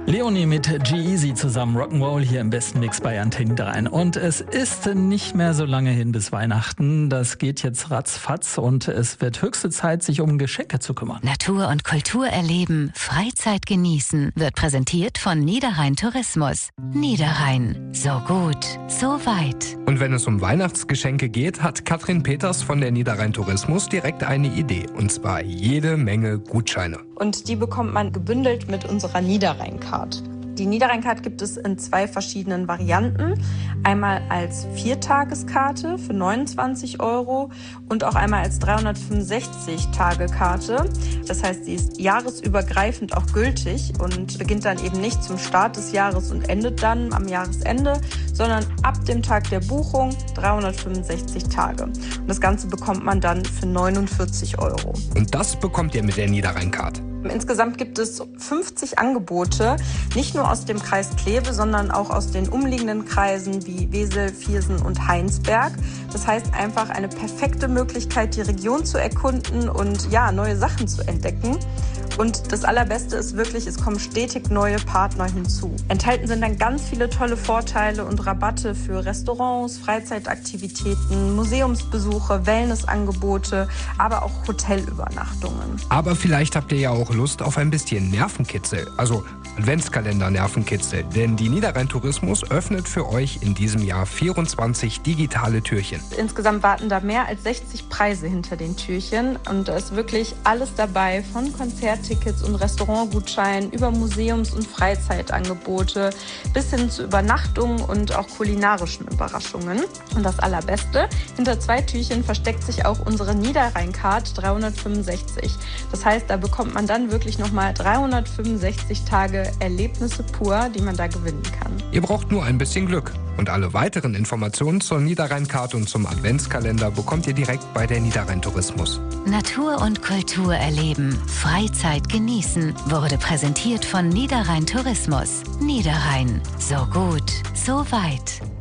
Leonie mit G-Eazy zusammen, Rock'n'Roll hier im besten Mix bei Antenne Niederrhein. Und es ist nicht mehr so lange hin bis Weihnachten. Das geht jetzt ratzfatz und es wird höchste Zeit, sich um Geschenke zu kümmern. Natur und Kultur erleben, Freizeit genießen, wird präsentiert von Niederrhein Tourismus. Niederrhein, so gut, so weit. Und wenn es um Weihnachtsgeschenke geht, hat Katrin Peters von der Niederrhein Tourismus direkt eine Idee. Und zwar jede Menge Gutscheine. Und die bekommt man gebündelt mit unserer Niederrhein-Card. Die Niederrhein-Card gibt es in 2 verschiedenen Varianten. Einmal als 4-Tageskarte für 29 € und auch einmal als 365-Tage-Karte. Das heißt, sie ist jahresübergreifend auch gültig und beginnt dann eben nicht zum Start des Jahres und endet dann am Jahresende, sondern ab dem Tag der Buchung 365 Tage. Und das Ganze bekommt man dann für 49 €. Und das bekommt ihr mit der Niederrhein-Card. Insgesamt gibt es 50 Angebote, nicht nur aus dem Kreis Kleve, sondern auch aus den umliegenden Kreisen wie Wesel, Viersen und Heinsberg. Das heißt einfach eine perfekte Möglichkeit, die Region zu erkunden und ja, neue Sachen zu entdecken. Und das Allerbeste ist wirklich, es kommen stetig neue Partner hinzu. Enthalten sind dann ganz viele tolle Vorteile und Rabatte für Restaurants, Freizeitaktivitäten, Museumsbesuche, Wellnessangebote, aber auch Hotelübernachtungen. Aber vielleicht habt ihr ja auch Lust auf ein bisschen Nervenkitzel, also Adventskalender-Nervenkitzel. Denn die Niederrhein Tourismus öffnet für euch in diesem Jahr 24 digitale Türchen. Insgesamt warten da mehr als 60 Preise hinter den Türchen und da ist wirklich alles dabei, von Konzerttickets und Restaurantgutscheinen über Museums- und Freizeitangebote bis hin zu Übernachtungen und auch kulinarischen Überraschungen. Und das Allerbeste, hinter 2 Türchen versteckt sich auch unsere Niederrhein-Card 365. Das heißt, da bekommt man dann wirklich nochmal 365 Tage Erlebnisse pur, die man da gewinnen kann. Ihr braucht nur ein bisschen Glück. Und alle weiteren Informationen zur Niederrhein-Card und zum Adventskalender bekommt ihr direkt bei der Niederrhein Tourismus. Natur und Kultur erleben, Freizeit genießen, wurde präsentiert von Niederrhein Tourismus. Niederrhein, so gut, so weit.